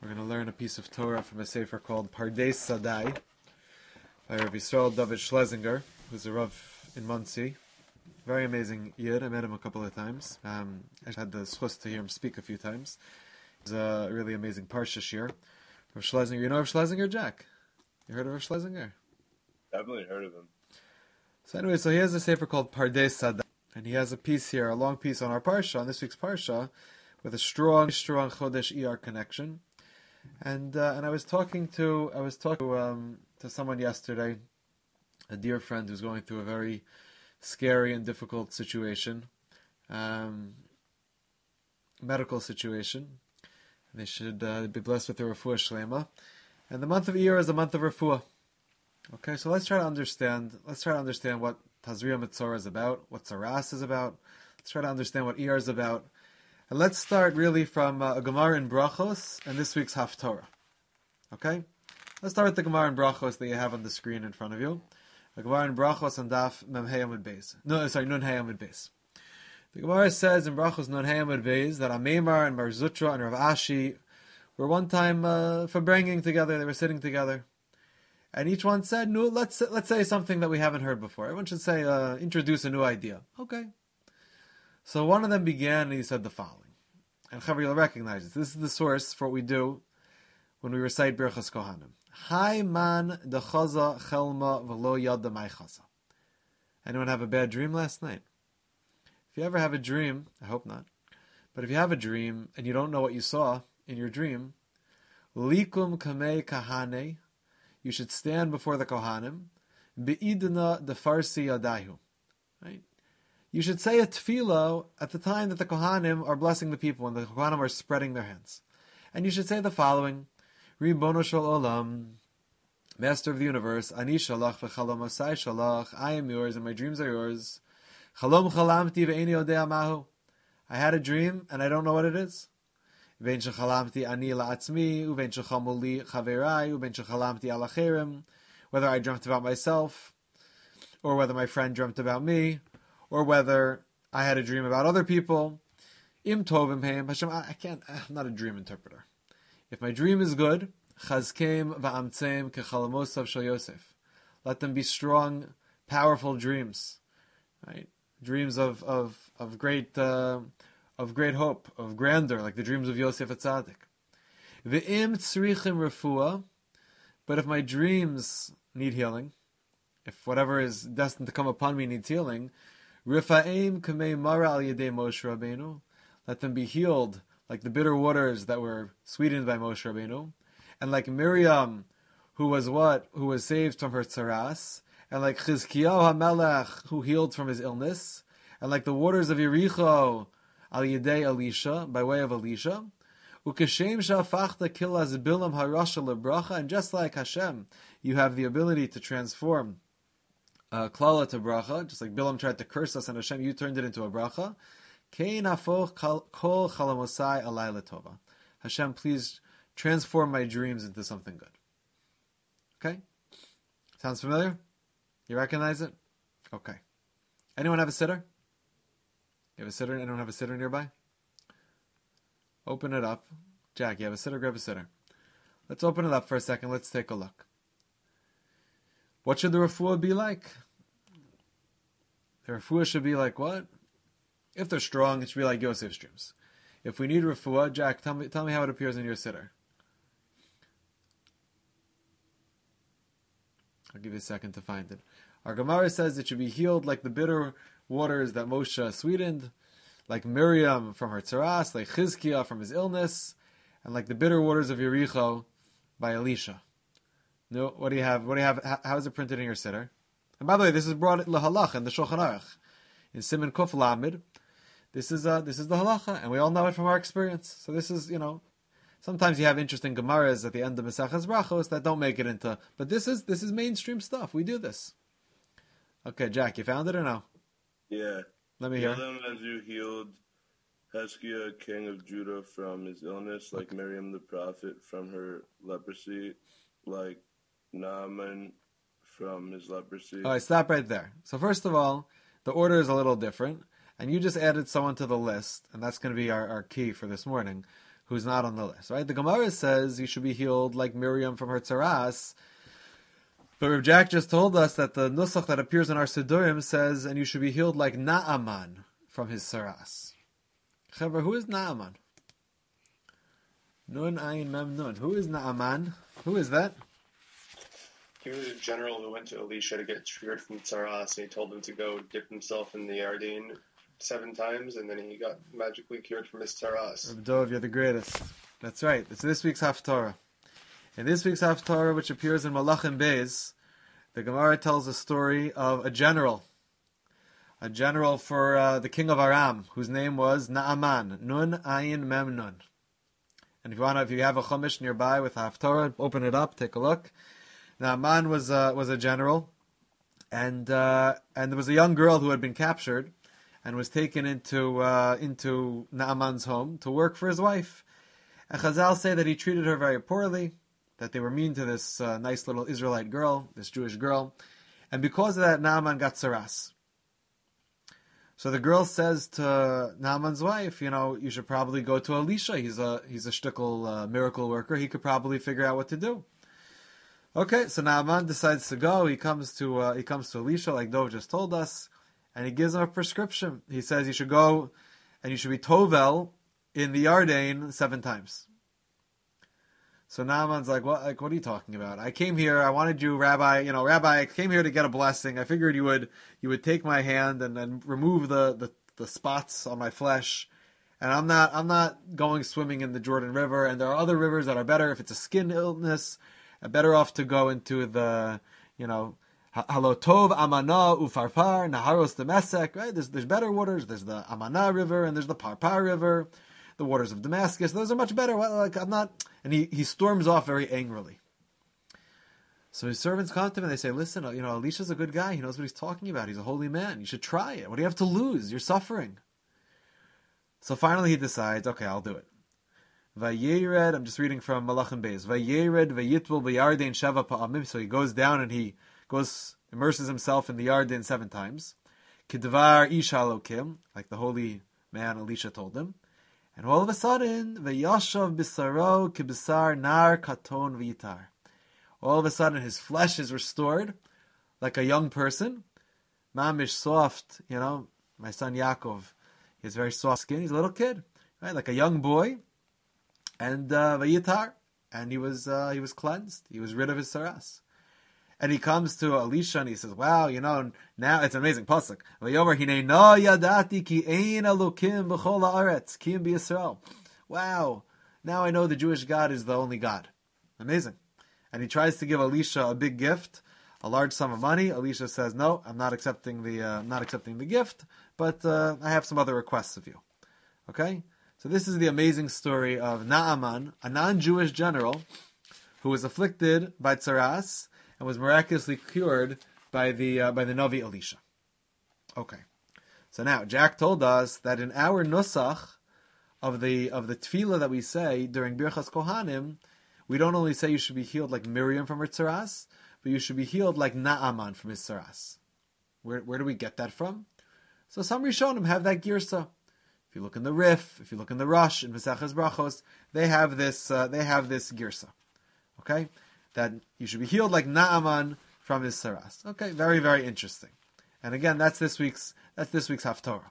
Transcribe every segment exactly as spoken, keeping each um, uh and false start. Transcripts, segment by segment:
We're going to learn a piece of Torah from a sefer called Pardes Sadai by Rabbi Yisrael David Schlesinger, who's a Rav in Monsey. Very amazing yid. I met him a couple of times. Um, I had the schus to hear him speak a few times. He's a really amazing parsha shir. Rav Schlesinger, you know Rav Schlesinger, Jack? You heard of Rav Schlesinger? Definitely heard of him. So anyway, so he has a sefer called Pardes Sadai, and he has a piece here, a long piece on our parsha, on this week's parsha, with a strong, strong Chodesh Iyar connection. And uh, and I was talking to I was talking to, um, to someone yesterday, a dear friend who's going through a very scary and difficult situation, um, medical situation. They should uh, be blessed with the refuah shlema. And the month of Iyar is a month of refuah. Okay, so let's try to understand. Let's try to understand what Tazria Mitzorah is about, what Tzaras is about. Let's try to understand what Iyar is about. And let's start really from uh, a Gemara in Brachos and this week's Haftorah. Okay? Let's start with the Gemara in Brachos that you have on the screen in front of you. The Gemara in Brachos and Daf Mem Hey Amud Beis. No, sorry, Nun Hey Amud Beis. The Gemara says in Brachos Nun Hey Amud Beis that Ameimar and Bar Zutra and Rav Ashi were one time uh, bringing together. They were sitting together, and each one said, "No, let's let's say something that we haven't heard before. Everyone should say, uh, introduce a new idea." Okay. So one of them began and he said the following. And Chavar, you'll recognize this. This is the source for what we do when we recite Birchas Kohanim. Hai man dechaza chelma v'lo yada mai chaza. Anyone have a bad dream last night? If you ever have a dream, I hope not, but if you have a dream and you don't know what you saw in your dream, likum kamei kahane, you should stand before the Kohanim, be'idna defarsi yadahu. Right? You should say a tefillah at the time that the Kohanim are blessing the people, when the Kohanim are spreading their hands. And you should say the following: Ribono shel olam, Master of the universe, ani shalach v'chalomosai shalach, I am yours and my dreams are yours. Chalom chalamti ve'eni odea mahu. I had a dream and I don't know what it is. Ve'en shechalamti ani la'atzmi, uve'en shechamu li chaverai, uve'en shechalamti al acherim. Whether I dreamt about myself, or whether my friend dreamt about me, or whether I had a dream about other people. Im tovim heim, Hashem, I can't, I'm not a dream interpreter. If my dream is good, chazkeim va'amtzeim kechalamosav shel Yosef. Let them be strong, powerful dreams, right? Dreams of of of great uh, of great hope, of grandeur, like the dreams of Yosef Atzadik. Ve'im tzrichim refuah, but if my dreams need healing, if whatever is destined to come upon me needs healing, Rifa'im kamei mara al yedei Moshe Rabbeinu. Let them be healed like the bitter waters that were sweetened by Moshe Rabbeinu, and like Miriam, who was what, who was saved from her tzaras, and like Chizkiyahu HaMelech, who healed from his illness, and like the waters of Yericho al yedei Elisha, by way of Elisha. Ukeshem shafachta kilas bilam harasha lebracha, and just like Hashem, you have the ability to transform Uh, klala to bracha, just like Bilam tried to curse us, and Hashem, you turned it into a bracha. Kein afoch kol chalamosai alay letova. Hashem, please transform my dreams into something good. Okay? Sounds familiar? You recognize it? Okay. Anyone have a sitter? You have a sitter? Anyone have a sitter nearby? Open it up. Jack, you have a sitter? Grab a sitter. Let's open it up for a second. Let's take a look. What should the refuah be like? The refuah should be like what? If they're strong, it should be like Yosef's dreams. If we need refuah, Jack, tell me, tell me how it appears in your sitter. I'll give you a second to find it. Our Gemara says it should be healed like the bitter waters that Moshe sweetened, like Miriam from her tzaras, like Chizkiah from his illness, and like the bitter waters of Yericho by Elisha. No, what do you have? What do you have? How, how is it printed in your sitter? And by the way, this is brought lahalach in the Shulchan Aruch in Siman Kuf Lamed. This is uh, this is the halacha, and we all know it from our experience. So this is, you know, sometimes you have interesting gemaras at the end of Maseches Brachos that don't make it into, but this is this is mainstream stuff. We do this. Okay, Jack, you found it or no? Yeah. Let me Heal hear. them as you healed Hezekiah, king of Judah, from his illness, like Okay. Miriam the prophet from her leprosy, like Naaman from his leprosy. All right, stop right there. So first of all, the order is a little different, and you just added someone to the list, and that's going to be our, our key for this morning, who's not on the list, right? The Gemara says you should be healed like Miriam from her tzaras, but Rav Jack just told us that the nusach that appears in our Sidurim says, and you should be healed like Naaman from his tzaras. Chaver, who is Naaman? Nun Ayin Mem Nun. Who is Naaman? Who is that? He was a general who went to Elisha to get cured from tzaras, and he told him to go dip himself in the Yarden seven times, and then he got magically cured from his tzaras. Rav Dov, you're the greatest. That's right. It's this week's Haftarah. In this week's Haftarah, which appears in Malachim Beis, the Gemara tells a story of a general. A general for uh, the king of Aram, whose name was Naaman. Nun Ayin Mem Nun. And if you want to, if you have a Chumash nearby with Haftarah, open it up, take a look. Naaman was uh, was a general, and uh, and there was a young girl who had been captured and was taken into uh, into Naaman's home to work for his wife. And Chazal say that he treated her very poorly, that they were mean to this uh, nice little Israelite girl, this Jewish girl, and because of that, Naaman got tzaras. So the girl says to Naaman's wife, you know, you should probably go to Elisha. He's a he's a shtickle uh, miracle worker. He could probably figure out what to do. Okay, so Naaman decides to go. He comes to uh, he comes to Elisha, like Dov just told us, and he gives him a prescription. He says you should go and you should be tovel in the Yarden seven times. So Naaman's like, what? Like, what are you talking about? I came here. I wanted you, Rabbi. You know, Rabbi. I came here to get a blessing. I figured you would you would take my hand and then remove the, the, the spots on my flesh. And I'm not I'm not going swimming in the Jordan River. And there are other rivers that are better if it's a skin illness. Better off to go into the, you know, Halotov, Amana, Ufarfar, Naharos, Damasek, right? There's there's better waters. There's the Amana River and there's the Parpar River, the waters of Damascus. Those are much better. Well, like I'm not, and he, he storms off very angrily. So his servants come to him and they say, listen, you know, Elisha's a good guy. He knows what he's talking about. He's a holy man. You should try it. What do you have to lose? You're suffering. So finally he decides, okay, I'll do it. Vayered, I'm just reading from Malachim Beis. Vayered, vayitvel b'Yarden sheva pa'amim. So he goes down and he goes, immerses himself in the Yarden seven times. Kidvar ish halokim, like the holy man Elisha told him. And all of a sudden, vayashav bisaro kibisar nar katon v'yitar. All of a sudden, his flesh is restored, like a young person. Mamish soft, you know. My son Yaakov, he has very soft skin. He's a little kid, right? Like a young boy. And uh, vayitar, and he was uh, he was cleansed. He was rid of his saras. And he comes to Elisha and he says, "Wow, you know, now it's an amazing pasuk. Vayomer hinei no yadati ki ein elokim b'chol haaretz ki im b'Yisrael." Wow, now I know the Jewish God is the only God. Amazing. And he tries to give Elisha a big gift, a large sum of money. Elisha says, "No, I'm not accepting the uh, I'm not accepting the gift, but uh, I have some other requests of you." Okay. So this is the amazing story of Naaman, a non-Jewish general who was afflicted by tzaras and was miraculously cured by the uh, by the Navi Elisha. Okay, so now Jack told us that in our nusach of the of the tefillah that we say during Birchas Kohanim, we don't only say you should be healed like Miriam from her tzaras, but you should be healed like Naaman from his tzaras. Where where do we get that from? So some Rishonim have that girsa. If you look in the Rif, if you look in the Rush, in Maseches Brachos, they have this. Uh, they have this girsa, okay, that you should be healed like Naaman from his saras. Okay, very very interesting. And again, that's this week's that's this week's Haftorah.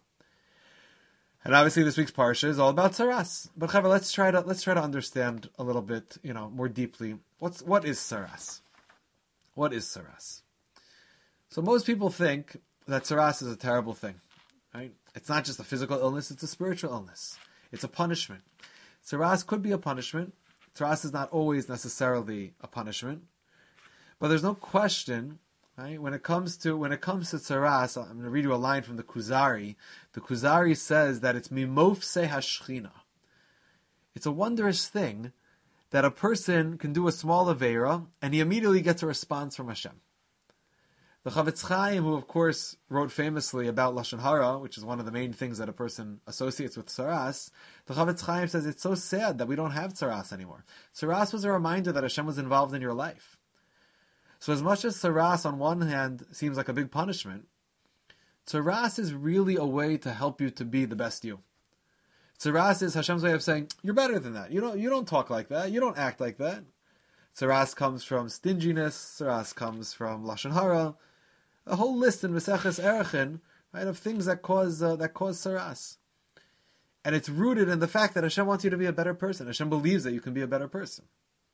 And obviously, this week's parsha is all about saras. But however, let's try to let's try to understand a little bit, you know, more deeply. What's what is saras? What is saras? So most people think that saras is a terrible thing, right? It's not just a physical illness, it's a spiritual illness. It's a punishment. Tzaras could be a punishment. Tzaras is not always necessarily a punishment. But there's no question, right? When it comes to when it comes to tzaras, I'm going to read you a line from the Kuzari. The Kuzari says that it's mimofse hashchina. It's a wondrous thing that a person can do a small aveira and he immediately gets a response from Hashem. The Chavetz Chaim, who of course wrote famously about Lashon Hara, which is one of the main things that a person associates with tzaras, the Chavetz Chaim says it's so sad that we don't have tzaras anymore. Tzaras was a reminder that Hashem was involved in your life. So as much as tzaras on one hand seems like a big punishment, tzaras is really a way to help you to be the best you. Tsaras is Hashem's way of saying, you're better than that. You don't, you don't talk like that. You don't act like that. Tsaras comes from stinginess. Tsaras comes from Lashon Hara. A whole list in Maseches Erechin, right, of things that cause uh, that cause tsaras. And it's rooted in the fact that Hashem wants you to be a better person. Hashem believes that you can be a better person.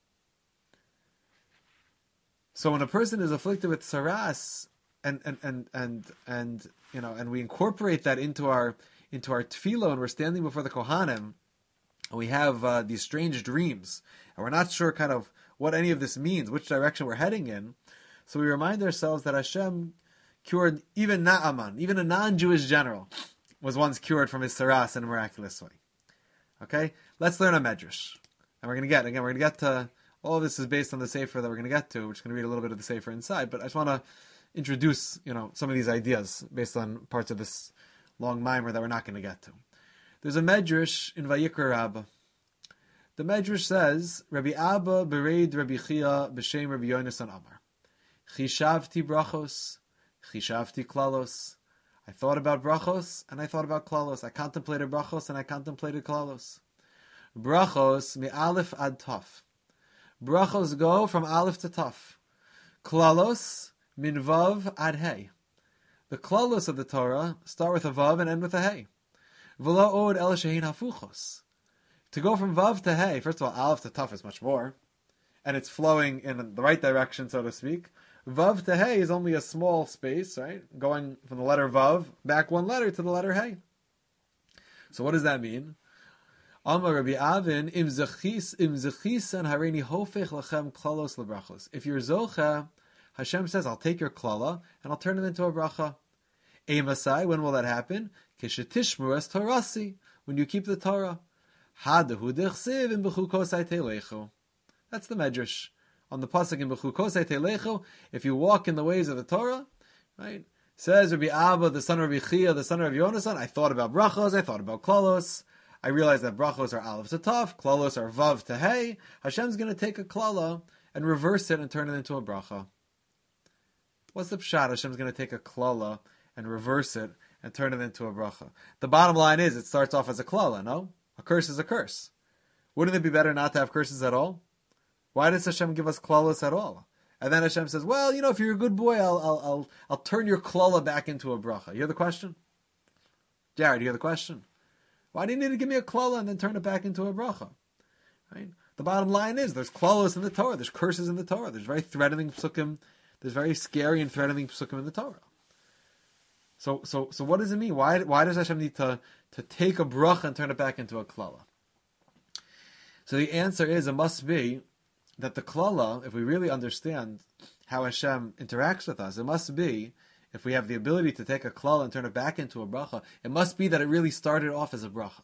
So when a person is afflicted with tsaras, and and and and and you know, and we incorporate that into our into our tefillah, and we're standing before the Kohanim, and we have uh, these strange dreams, and we're not sure kind of what any of this means, which direction we're heading in. So we remind ourselves that Hashem cured even Naaman, even a non-Jewish general, was once cured from his tsaras in a miraculous way. Okay, let's learn a medrash, and we're going to get again. We're going to get to all of this is based on the sefer that we're going to get to, which is going to read a little bit of the sefer inside. But I just want to introduce, you know, some of these ideas based on parts of this long mimer that we're not going to get to. There's a medrash in Vayikra Rabbah. The medrash says, Rabbi Abba bereid Rabbi Chia b'shem Rabbi Yonasan Amar. Chishavti brachos, chishavti klalos. I thought about brachos and I thought about klalos. I contemplated brachos and I contemplated klalos. Brachos mi aleph ad taf. Brachos go from aleph to taf. Klalos min vav ad hey. The klalos of the Torah start with a vav and end with a hey. V'lo od el shehin hafuchos. To go from vav to hey, first of all, aleph to taf is much more, and it's flowing in the right direction, so to speak. Vav to hey is only a small space, right? Going from the letter vav back one letter to the letter hey. So what does that mean? Amar Rabbi Avin im zechis im zechisan hareini hofech lachem klalos lebrachos. If you're zocha, Hashem says, I'll take your klala and I'll turn it into a bracha. Eimasai, when will that happen? Kishetishmu es torasi, when you keep the Torah. Hadahu dechsiv im bechukosai telechu. That's the medrash. On the pasuk in bechukosai telechu, if you walk in the ways of the Torah, right? Says Rabbi Abba, the son of Rabbi Chia, the son of Rabbi Yonasan, I thought about brachos, I thought about klalos. I realized that brachos are aleph to taf, klalos are vav to hey. Hashem's going to take a klala and reverse it and turn it into a bracha. What's the pshat? Hashem's going to take a klala and reverse it and turn it into a bracha. The bottom line is, it starts off as a klala, no? A curse is a curse. Wouldn't it be better not to have curses at all? Why does Hashem give us klalas at all? And then Hashem says, well, you know, if you're a good boy, I'll I'll I'll, I'll turn your klala back into a bracha. You hear the question? Jared, you hear the question? Why do you need to give me a klala and then turn it back into a bracha? Right? The bottom line is, there's klalas in the Torah, there's curses in the Torah, there's very threatening psukim, there's very scary and threatening psukim in the Torah. So, so, so, what does it mean? Why, why does Hashem need to to take a bracha and turn it back into a klala? So the answer is, it must be that the klala, if we really understand how Hashem interacts with us, it must be, if we have the ability to take a klala and turn it back into a bracha, it must be that it really started off as a bracha.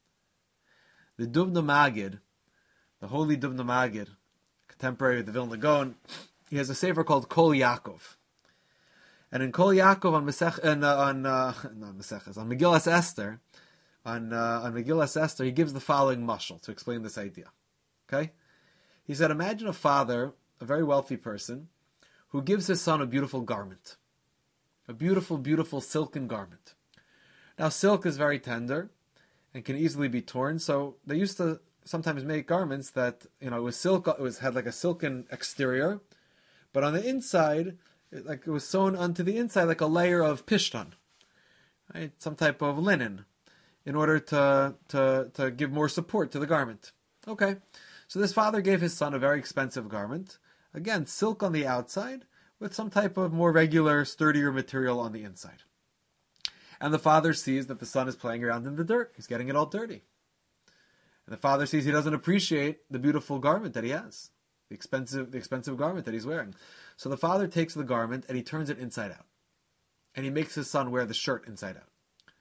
The Dubno Magid, the holy Dubno Magid, contemporary of the Vilna Gaon, he has a sefer called Kol Yaakov. And in Kol Yaakov on Mesech, and, uh, on uh, not Meseches, on Megillas Esther, on uh, on Megillas Esther, he gives the following mashal to explain this idea. Okay, he said, imagine a father, a very wealthy person, who gives his son a beautiful garment, a beautiful, beautiful silken garment. Now, silk is very tender and can easily be torn, so they used to sometimes make garments that, you know, it was silk, it was had like a silken exterior, but on the inside, it, like it was sewn onto the inside like a layer of pishtan, right? Some type of linen, in order to to to give more support to the garment. Okay, so this father gave his son a very expensive garment, again silk on the outside, with some type of more regular, sturdier material on the inside. And the father sees that the son is playing around in the dirt. He's getting it all dirty. And the father sees he doesn't appreciate the beautiful garment that he has, the expensive, the expensive garment that he's wearing. So the father takes the garment and he turns it inside out. And he makes his son wear the shirt inside out.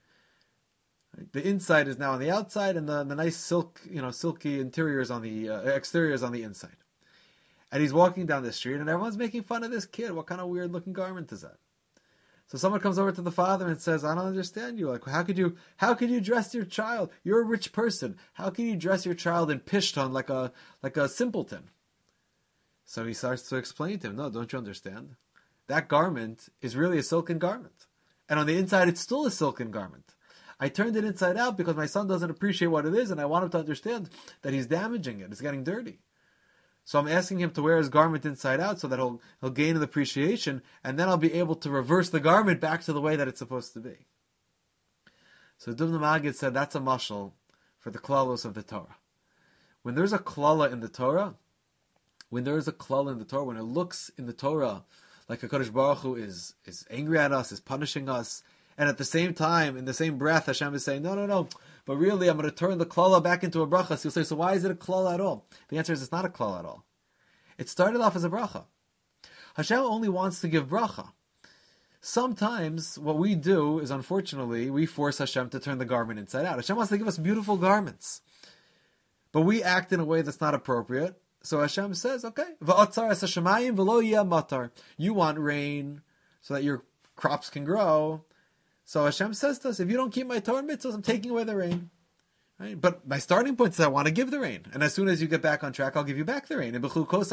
The inside is now on the outside, and the, the nice silk, you know, silky interior is on the uh, exterior is on the inside. And he's walking down the street, and everyone's making fun of this kid. What kind of weird-looking garment is that? So someone comes over to the father and says, "I don't understand you. Like, how could you, how could you dress your child? You're a rich person. How can you dress your child in pishtan like a like a simpleton?" So he starts to explain to him, "No, don't you understand? That garment is really a silken garment, and on the inside, it's still a silken garment. I turned it inside out because my son doesn't appreciate what it is, and I want him to understand that he's damaging it. It's getting dirty. So I'm asking him to wear his garment inside out so that he'll he'll gain an appreciation, and then I'll be able to reverse the garment back to the way that it's supposed to be. So Dubna Magid said that's a mashal for the klalos of the Torah. When there's a klala in the Torah, when there is a klala in the Torah, when it looks in the Torah like HaKadosh Baruch Hu is, is angry at us, is punishing us, and at the same time, in the same breath, Hashem is saying, no, no, no, but really I'm going to turn the klala back into a bracha. So you'll say, so why is it a klala at all? The answer is it's not a klala at all. It started off as a bracha. Hashem only wants to give bracha. Sometimes what we do is, unfortunately, we force Hashem to turn the garment inside out. Hashem wants to give us beautiful garments. But we act in a way that's not appropriate. So Hashem says, okay, you want rain so that your crops can grow. So Hashem says to us, if you don't keep my Torah mitzvahs, I'm taking away the rain. Right? But my starting point is I want to give the rain. And as soon as you get back on track, I'll give you back the rain. And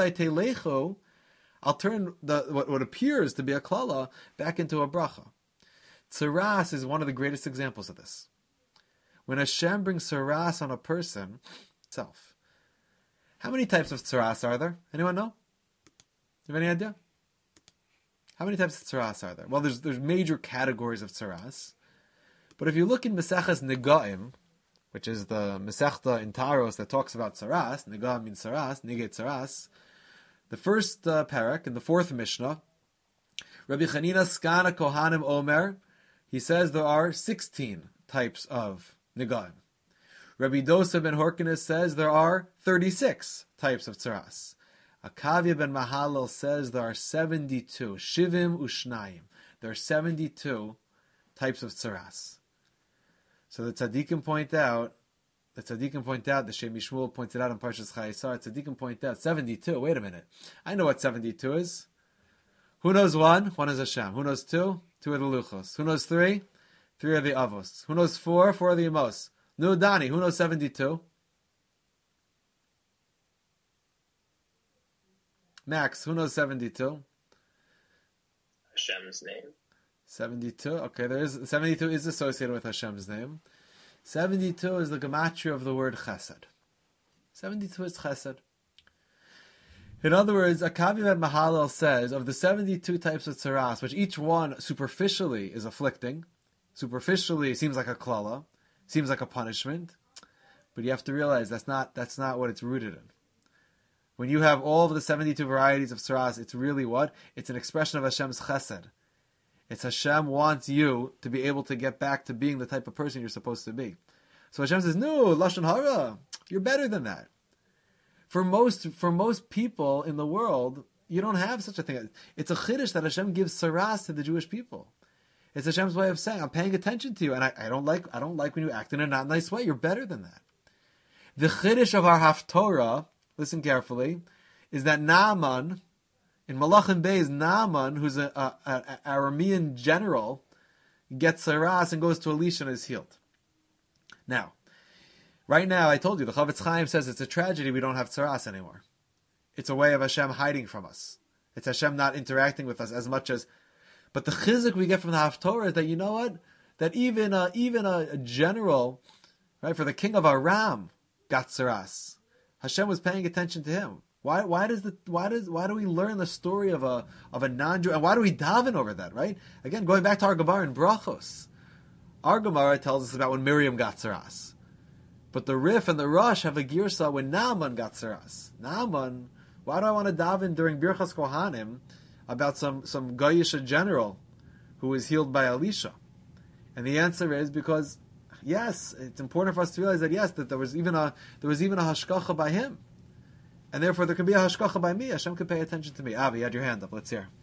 I'll turn the what, what appears to be a klala back into a bracha. Tsaras is one of the greatest examples of this. When Hashem brings tsaras on a person, itself. How many types of tsaras are there? Anyone know? You have any idea? How many types of tsaras are there? Well, there's there's major categories of tsaras. But if you look in Maseches Negaim, which is the Masechta in Taros that talks about tsaras, Nega means tsaras, Nege tsaras, the first uh, parak in the fourth Mishnah, Rabbi Chanina Skana Kohanim Omer, he says there are sixteen types of Negaim. Rabbi Dosa ben Horkenes says there are thirty-six types of tsaras. Akavia ben Mahalel says there are seventy-two. Shivim Ushnayim. There are seventy-two types of tsaras. So the tzaddikim point out, the tzaddikim point out, the Shem Yishmuel pointed out in Parshas Chayesar, tzaddikim point out, seventy-two. Wait a minute. I know what seventy-two is. Who knows one? One is Hashem. Who knows two? Two are the Luchos. Who knows three? Three are the Avos. Who knows four? Four are the Amos. No, Dani. Who knows seventy-two? Max, who knows seventy-two? Hashem's name. seventy-two. Okay, there is seventy-two is associated with Hashem's name. seventy-two is the gematria of the word chesed. seventy-two is chesed. In other words, Akavi ben Mahalel says of the seventy-two types of tsaras, which each one superficially is afflicting, superficially seems like a klala, seems like a punishment, but you have to realize that's not that's not what it's rooted in. When you have all of the seventy-two varieties of tsaras, it's really what? It's an expression of Hashem's chesed. It's Hashem wants you to be able to get back to being the type of person you're supposed to be. So Hashem says, no, Lashon Hara, you're better than that. For most for most people in the world, you don't have such a thing. It's a chiddush that Hashem gives tsaras to the Jewish people. It's Hashem's way of saying, I'm paying attention to you, and I, I don't like I don't like when you act in a not nice way. You're better than that. The chiddush of our Haftorah, listen carefully, is that Naaman, in Malachim Bey's Naaman, who's an Aramean general, gets tsaras and goes to Elisha and is healed. Now, right now, I told you, the Chavetz Chaim says it's a tragedy we don't have tsaras anymore. It's a way of Hashem hiding from us. It's Hashem not interacting with us as much as... But the chizuk we get from the Haftorah is that, you know what? That even a, even a, a general, right, for the king of Aram, got tsaras. Hashem was paying attention to him. Why? Why does the? Why does? Why do we learn the story of a of a non-Jew? And why do we daven over that? Right? Again, going back to our Gemara in Brachos, our Gemara tells us about when Miriam got tsaras, but the Rif and the Rosh have a girsa when Naaman got tsaras. Naaman. Why do I want to daven during Birchas Kohanim about some some Goyish general who was healed by Elisha? And the answer is because, yes, it's important for us to realize that yes, that there was even a there was even a hashkacha by him. And therefore, there can be a hashkacha by me. Hashem can pay attention to me. Avi, you had your hand up. Let's hear.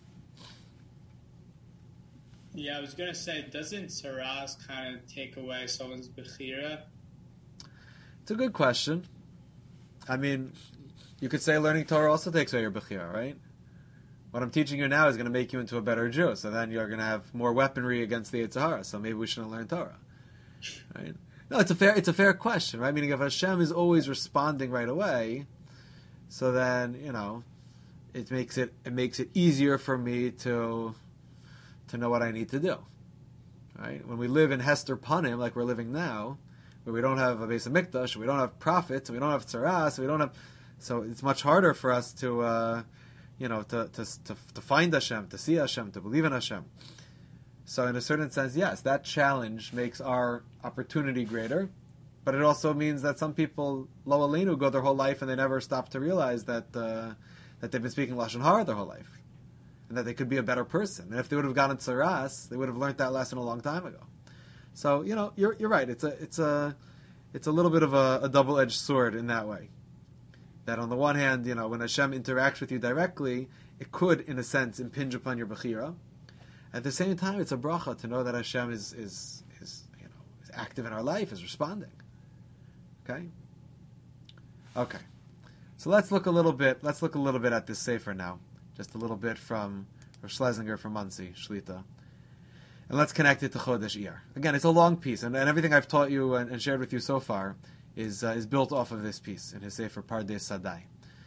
Yeah, I was going to say, doesn't tsaras kind of take away someone's bechira? It's a good question. I mean, you could say learning Torah also takes away your bechira, right? What I'm teaching you now is going to make you into a better Jew. So then you're going to have more weaponry against the Yetzer Hara. So maybe we shouldn't learn Torah, right? No, it's a fair it's a fair question, right? Meaning if Hashem is always responding right away, so then, you know, it makes it it makes it easier for me to to know what I need to do. right? When we live in Hester Panim, like we're living now, where we don't have a Beis Hamikdash, we don't have prophets, we don't have tzaras, we don't have, so it's much harder for us to, uh, you know, to, to to to find Hashem, to see Hashem, to believe in Hashem. So in a certain sense, yes, that challenge makes our opportunity greater, but it also means that some people, lo aleinu, go their whole life and they never stop to realize that uh, that they've been speaking Lashon Hara their whole life, and that they could be a better person. And if they would have gotten tzaras, they would have learned that lesson a long time ago. So, you know, you're you're right. It's a it's a it's a little bit of a, a double-edged sword in that way. That on the one hand, you know, when Hashem interacts with you directly, it could, in a sense, impinge upon your bechira. At the same time, it's a bracha to know that Hashem is is is you know is active in our life, is responding. Okay. Okay. So let's look a little bit. Let's look a little bit at this sefer now, just a little bit from Rosh Schlesinger from Muncie Shlita. And let's connect it to Chodesh Iyar. Again, it's a long piece, and, and everything I've taught you and, and shared with you so far is uh, is built off of this piece in his Sefer Pardes Sadai.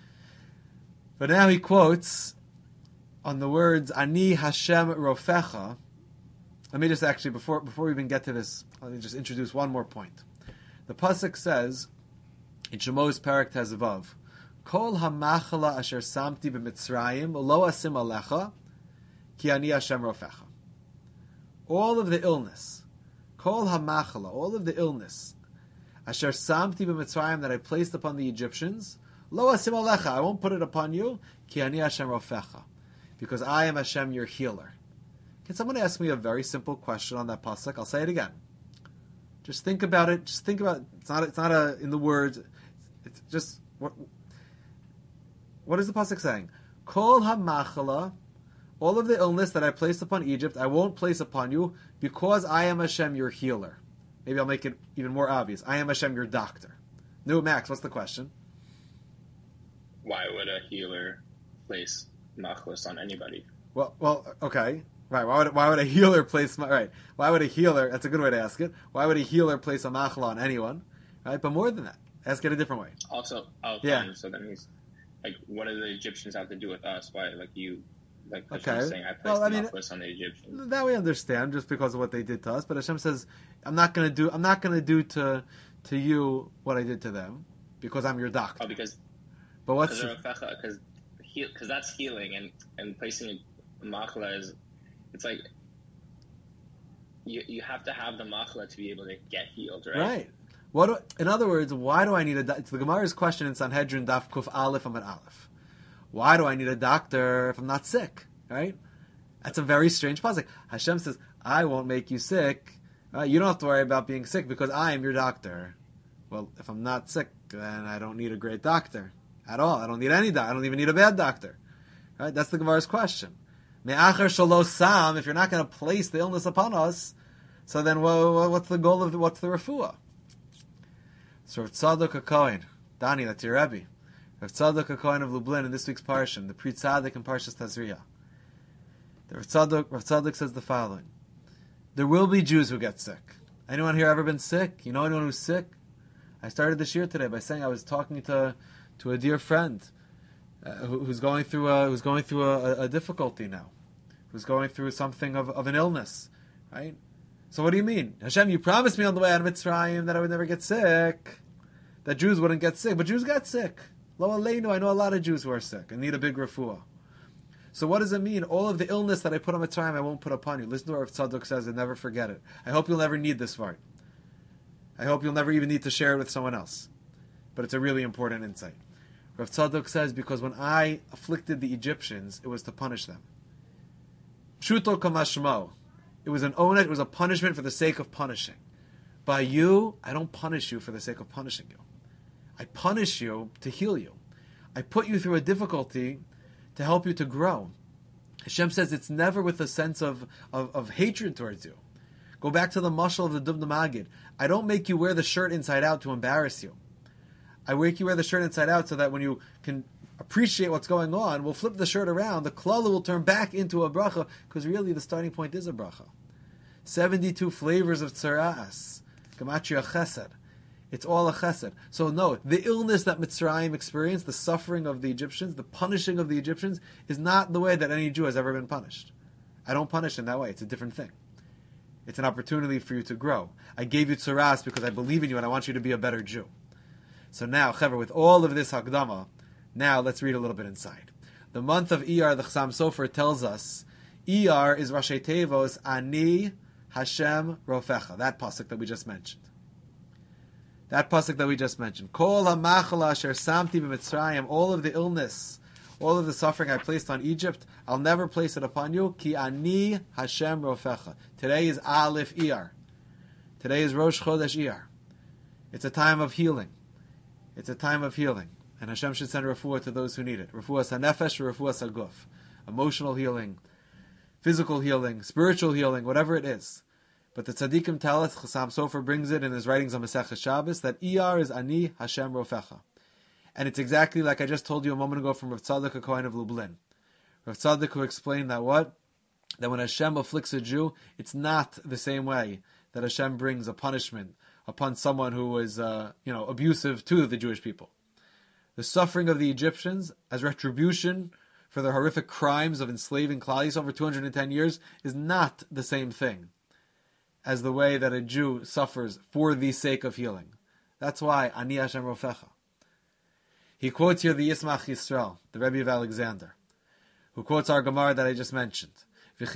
But now he quotes on the words Ani Hashem Rofecha. Let me just actually before before we even get to this, let me just introduce one more point. The pasuk says in Shemos Parak Tezvav, Kol hamachala asher samti b'Mitzrayim lo asim alecha ki ani Hashem Rofecha. All of the illness, Kol hamachala, all of the illness, Asher samti b'Mitzrayim, that I placed upon the Egyptians, lo asim alecha, I won't put it upon you, ki ani Hashem rofecha, because I am Hashem, your healer. Can someone ask me a very simple question on that pasuk? I'll say it again. Just think about it. Just think about it. It's not. It's not a in the words. It's just what. What is the pasuk saying? Kol hamachala. All of the illness that I placed upon Egypt, I won't place upon you, because I am Hashem, your healer. Maybe I'll make it even more obvious. I am Hashem, your doctor. No, Max, what's the question? Why would a healer place machlos on anybody? Well, well, okay, right. Why would why would a healer place right? Why would a healer? That's a good way to ask it. Why would a healer place a machla on anyone? Right, but more than that, ask it a different way. Also, oh, yeah. Fine. So that means, like, what do the Egyptians have to do with us? Why, like you? Like okay. Hashem saying, I placed well, I the mean, machlos on the Egyptians. That we understand, just because of what they did to us. But Hashem says, "I'm not going to do. I'm not going to do to to you what I did to them, because I'm your doctor." Oh, because. But what's because because that's healing, and, and placing a machla is, it's like you you have to have the machla to be able to get healed, right? Right. What? Do, in other words, why do I need a? It's the Gemara's question in Sanhedrin Daf Kuf Aleph Amud Aleph. Why do I need a doctor if I'm not sick? Right? That's a very strange pasuk. Hashem says, "I won't make you sick. Uh, you don't have to worry about being sick because I am your doctor." Well, if I'm not sick, then I don't need a great doctor at all. I don't need any doctor. I don't even need a bad doctor. Right? That's the Gemara's question. Me'acher shelo sam. If you're not going to place the illness upon us, so then well, what's the goal of the, what's the refuah? So Tzadok HaKohen, Dani, that's your Rebbe. Rav Tzadok HaKohen of Lublin in this week's parsha, the Pri Tzadik in Parshas Tazria. The Rav Tzadok, Rav Tzadok says the following: there will be Jews who get sick. Anyone here ever been sick? You know anyone who's sick? I started this year today by saying I was talking to to a dear friend uh, who, who's going through a who's going through a, a difficulty now, who's going through something of, of an illness, right? So what do you mean, Hashem? You promised me on the way out of Mitzrayim that I would never get sick, that Jews wouldn't get sick, but Jews got sick. Lo aleinu, I know a lot of Jews who are sick and need a big refuah. So what does it mean? All of the illness that I put on Mitzrayim, I won't put upon you. Listen to what Rav Tzadok says and never forget it. I hope you'll never need this part. I hope you'll never even need to share it with someone else. But it's a really important insight. Rav Tzadok says, because when I afflicted the Egyptians, it was to punish them. Pshuto kamashmo. It was an onet, it was a punishment for the sake of punishing. By you, I don't punish you for the sake of punishing you. I punish you to heal you. I put you through a difficulty to help you to grow. Hashem says it's never with a sense of, of, of hatred towards you. Go back to the mashal of the Dubna Magid. I don't make you wear the shirt inside out to embarrass you. I make you wear the shirt inside out so that when you can appreciate what's going on, we'll flip the shirt around, the klala will turn back into a bracha, because really the starting point is a bracha. seventy-two flavors of tzaras. Gematria chesed. It's all a chesed. So no, the illness that Mitzrayim experienced, the suffering of the Egyptians, the punishing of the Egyptians, is not the way that any Jew has ever been punished. I don't punish in that way. It's a different thing. It's an opportunity for you to grow. I gave you tzaras because I believe in you and I want you to be a better Jew. So now, Chaver, with all of this Hakdama, now let's read a little bit inside. The month of Iyar, the Chassam Sofer tells us, Iyar is Rashi Tevos Ani Hashem Rofecha. That pasuk that we just mentioned. That pasuk that we just mentioned. Kol HaMachala Asher Samti B'Mitzrayim. All of the illness, all of the suffering I placed on Egypt, I'll never place it upon you. Ki Ani Hashem Rofecha. Today is Aleph Iyar. Today is Rosh Chodesh Iyar. It's a time of healing. It's a time of healing. And Hashem should send refuah to those who need it. Refuah sanefesh or refuah saguf. Emotional healing, physical healing, spiritual healing, whatever it is. But the tzaddikim tell us, Chassam Sofer brings it in his writings on Masechah Shabbos, that Iyar is Ani Hashem Rofecha. And it's exactly like I just told you a moment ago from Rav Tzadok HaKohen of Lublin. Rav Tzadok who explained that what? That when Hashem afflicts a Jew, it's not the same way that Hashem brings a punishment upon someone who is, uh, you know, abusive to the Jewish people. The suffering of the Egyptians as retribution for their horrific crimes of enslaving Klal Yisrael over two hundred ten years is not the same thing as the way that a Jew suffers for the sake of healing. That's why Ani Hashem Rofecha. He quotes here the Yismach Yisrael, the Rebbe of Alexander, who quotes our Gemara that I just mentioned. If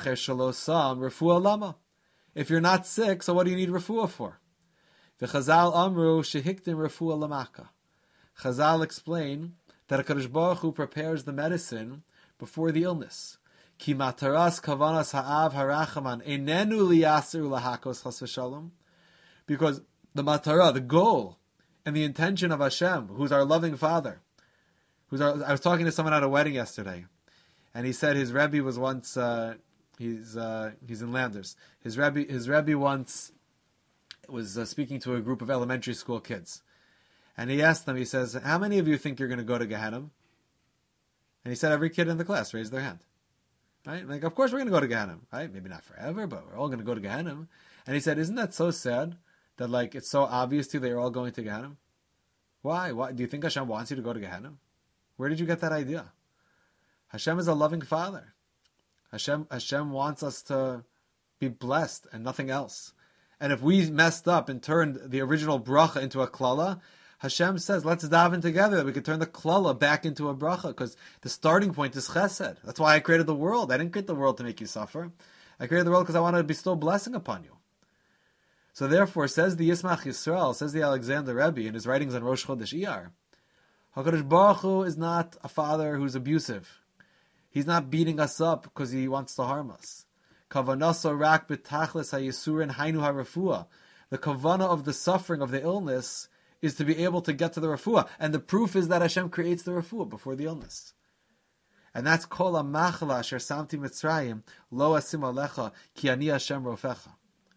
you're not sick, so what do you need refuah for? V'chazal amru shehiktim refuah lamaka. Chazal explain that HaKadosh Baruch Hu prepares the medicine before the illness. Ki mataras kavanas ha'av harachaman enenu liyaser lahakos chas v'shalom. Because the matara, the goal, and the intention of Hashem, who's our loving Father, who's our, I was talking to someone at a wedding yesterday, and he said his Rebbe was once, uh, he's uh, he's in Landers, his Rebbe, his Rebbe once was uh, speaking to a group of elementary school kids. And he asked them, he says, how many of you think you're going to go to Gehenna? And he said, every kid in the class raised their hand. Right? Like, of course we're going to go to Gehenna. Right? Maybe not forever, but we're all going to go to Gehenna. And he said, isn't that so sad that like it's so obvious to you that you're all going to Gehenna? Why? Why? Do you think Hashem wants you to go to Gehenna? Where did you get that idea? Hashem is a loving Father. Hashem, Hashem wants us to be blessed and nothing else. And if we messed up and turned the original bracha into a klala, Hashem says, let's daven together that we could turn the klala back into a bracha, because the starting point is chesed. That's why I created the world. I didn't create the world to make you suffer. I created the world because I wanted to bestow blessing upon you. So therefore, says the Yismach Yisrael, says the Alexander Rebbe in his writings on Rosh Chodesh Iyar, HaKadosh Baruch Hu is not a father who's abusive. He's not beating us up because he wants to harm us. Kavanasa rak b'tachlis ha'yisurin hainu ha'refuah. The kavana of the suffering of the illness is to be able to get to the refuah. And the proof is that Hashem creates the refuah before the illness. And that's kol ha'machala asher samti Mitzrayim lo asim alecha ki ani Hashem rofecha.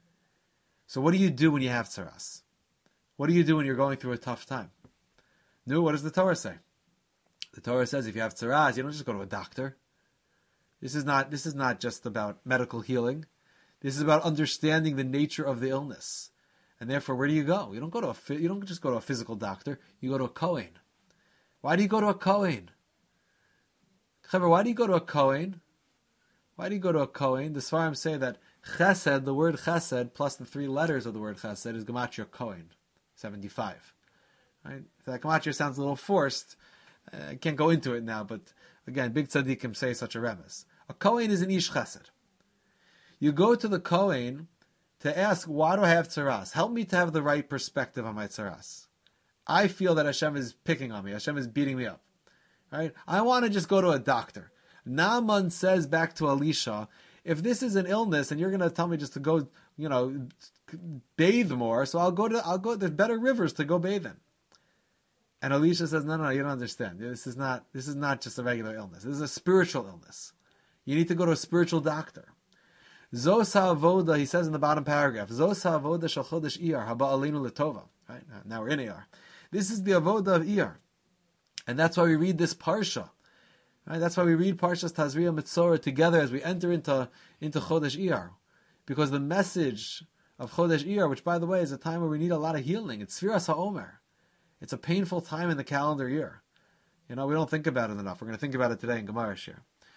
So what do you do when you have tzaras? What do you do when you're going through a tough time? No, what does the Torah say? The Torah says if you have tzaras, you don't just go to a doctor. This is not this is not just about medical healing. This is about understanding the nature of the illness. And therefore, where do you go? You don't go to a you don't just go to a physical doctor. You go to a Kohen. Why do you go to a Kohen? Chaver, why do you go to a Kohen? Why do you go to a Kohen? The Sfarim say that chesed, the word chesed, plus the three letters of the word chesed, is gematria Kohen, seventy-five. Right? If that gematria sounds a little forced, I can't go into it now, but again, big tzaddikim say such a remes. A Kohen is an ish chesed. You go to the Kohen to ask, why do I have tzaras? Help me to have the right perspective on my tzaras. I feel that Hashem is picking on me. Hashem is beating me up. Right? I want to just go to a doctor. Naaman says back to Elisha, if this is an illness and you're going to tell me just to go, you know, bathe more, so I'll go to, I'll go, there's better rivers to go bathe in. And Elisha says, no, no, no, you don't understand. This is not, this is not just a regular illness. This is a spiritual illness. You need to go to a spiritual doctor. Zos ha'avoda, he says in the bottom paragraph, Zos ha'avoda shel chodesh Iyar, haba aleinu l'tova. Right? Now we're in Iyar. This is the avoda of Iyar. And that's why we read this parsha. Right? That's why we read Parshas Tazria Mitzorah together as we enter into, into Chodesh Iyar. Because the message of Chodesh Iyar, which by the way is a time where we need a lot of healing, it's Sfiras HaOmer. It's a painful time in the calendar year. You know, we don't think about it enough. We're going to think about it today in Gemara Shir.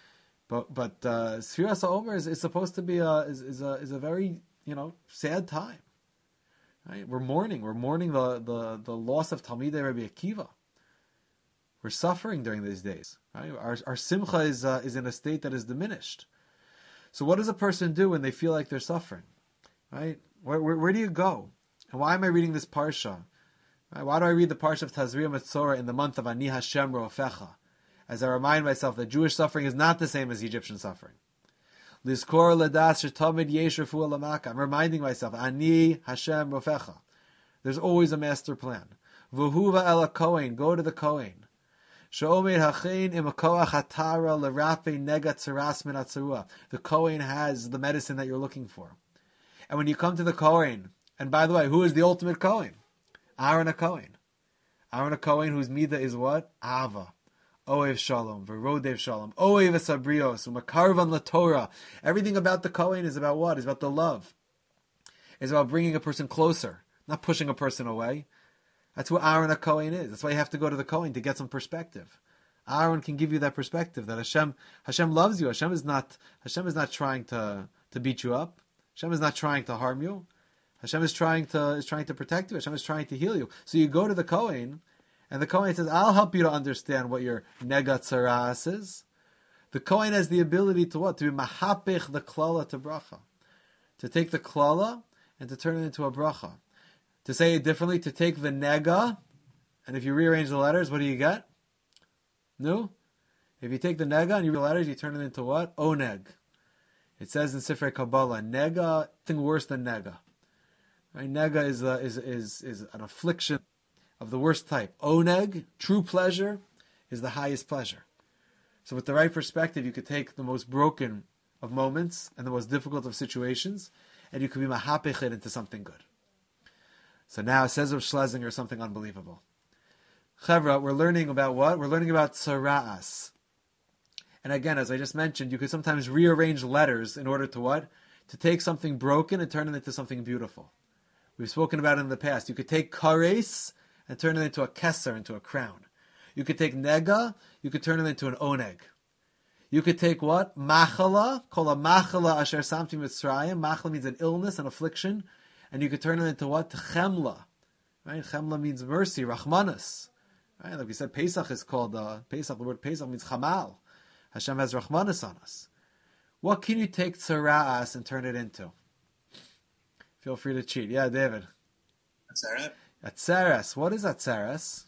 But but uh, Sfiras HaOmer is, is supposed to be a is, is a is a very you know sad time. Right? We're mourning. We're mourning the, the, the loss of Talmidei Rabbi Akiva. We're suffering during these days. Right? Our our simcha is uh, is in a state that is diminished. So what does a person do when they feel like they're suffering? Right? Where where, where do you go? And why am I reading this parsha? Right? Why do I read the parsha of Tazria Metzora in the month of Ani Hashem Ro'afecha? As I remind myself that Jewish suffering is not the same as Egyptian suffering. Lizkor ledas shetamid yesh refuah lamaka. I'm reminding myself, Ani Hashem Ro'afecha. There's always a master plan. V'huva el Kohen. Go to the Kohen. She'omer hachein im koach hatara lerafe nega tzaras min hatzarua. The Kohen has the medicine that you're looking for. And when you come to the Kohen, and by the way, who is the ultimate Kohen? Aaron HaKohen. Aaron HaKohen, whose midah is what? Ava. Oev Shalom, Verodev Shalom, Oev Sabrios, Umakarvan LaTorah. Everything about the Kohen is about what? It's about the love. It's about bringing a person closer, not pushing a person away. That's what Aaron HaKohen is. That's why you have to go to the Kohen to get some perspective. Aaron can give you that perspective that Hashem Hashem loves you. Hashem is not Hashem is not trying to, to beat you up. Hashem is not trying to harm you. Hashem is trying to is trying to protect you. Hashem is trying to heal you. So you go to the Kohen, and the Kohen says, I'll help you to understand what your nega tzaras is. The Kohen has the ability to what? To be mahapich the klala to bracha. To take the klala and to turn it into a bracha. To say it differently, to take the nega, and if you rearrange the letters, what do you get? No? If you take the nega and you rearrange the letters, you turn it into what? Oneg. It says in Sifrei Kabbalah, nega, thing worse than nega. Right? Nega is, a, is, is, is an affliction of the worst type. Oneg, true pleasure, is the highest pleasure. So with the right perspective, you could take the most broken of moments and the most difficult of situations, and you could be mahapich it into something good. So now, says of Schlesinger, something unbelievable. Chevra, we're learning about what? We're learning about tzara'as. And again, as I just mentioned, you could sometimes rearrange letters in order to what? To take something broken and turn it into something beautiful. We've spoken about it in the past. You could take kares and turn it into a keser, into a crown. You could take nega, you could turn it into an oneg. You could take what? Machala, call a machala asher samti mitzrayim. Machala means an illness, an affliction. And you could turn it into what? Chemla. Right? Chemla means mercy, rachmanas. Right? Like we said, Pesach is called, uh, Pesach, the word Pesach means chamal. Hashem has rachmanas on us. What can you take tzara'as and turn it into? Feel free to cheat. Yeah, David. Atzeret? Atzeres. What is Atzeres?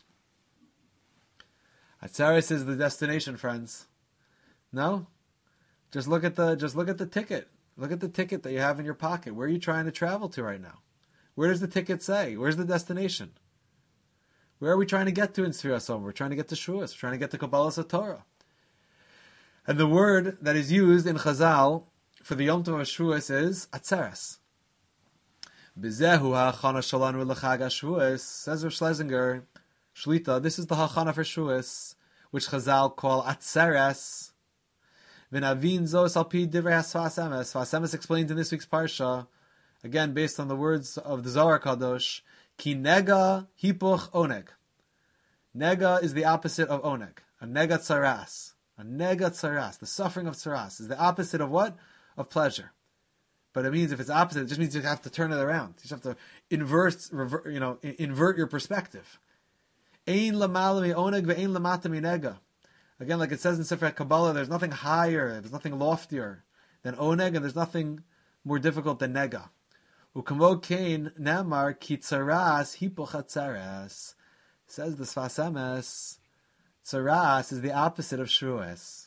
Atzeres is the destination, friends. No? Just look at the just look at the ticket. Look at the ticket that you have in your pocket. Where are you trying to travel to right now? Where does the ticket say? Where's the destination? Where are we trying to get to in Sfiras HaOmer? We're trying to get to Shavuos. We're trying to get to Kabbalas HaTorah. And the word that is used in Chazal for the Yom Tov of Shavuos is Atzeres. B'zehu ha'achana shalanu l'chag HaShavuos, says Rav Schlesinger, Shlita, this is the ha'achana for Shavuos, which Chazal call Atzeres. V'navin zos al pi divrei Sfas Emes. Sfas Emes explains in this week's parsha, again based on the words of the Zohar Kadosh, ki nega hipuch oneg. Nega is the opposite of oneg. A nega tzaras. A nega tzaras. The suffering of tzaras is the opposite of what? Of pleasure. But it means if it's opposite, it just means you have to turn it around. You just have to invert, revert, you know, invert your perspective. Ein lamala mi oneg ve'ein lamata mi nega. Again, like it says in Sefer Kabbalah, there's nothing higher, there's nothing loftier than oneg, and there's nothing more difficult than nega. Ukamo kain namar ki tzaras hipuch hatzaras. Says the Sfas Emes, tzaras is the opposite of Shavuos.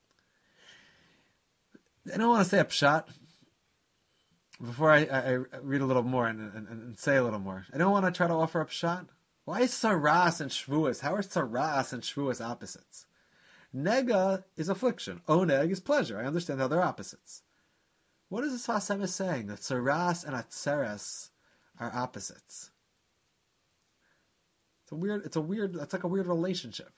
I don't want to say a pshat. Before I, I, I read a little more and, and, and say a little more, I don't want to try to offer up pshat. Why is tzaras and Shavuos? How are tzaras and Shavuos opposites? Nega is affliction. Oneg is pleasure. I understand how they're opposites. What is the Sfas Emes saying? That tzaras and atzeres are opposites. It's a weird. It's a weird. It's like a weird relationship.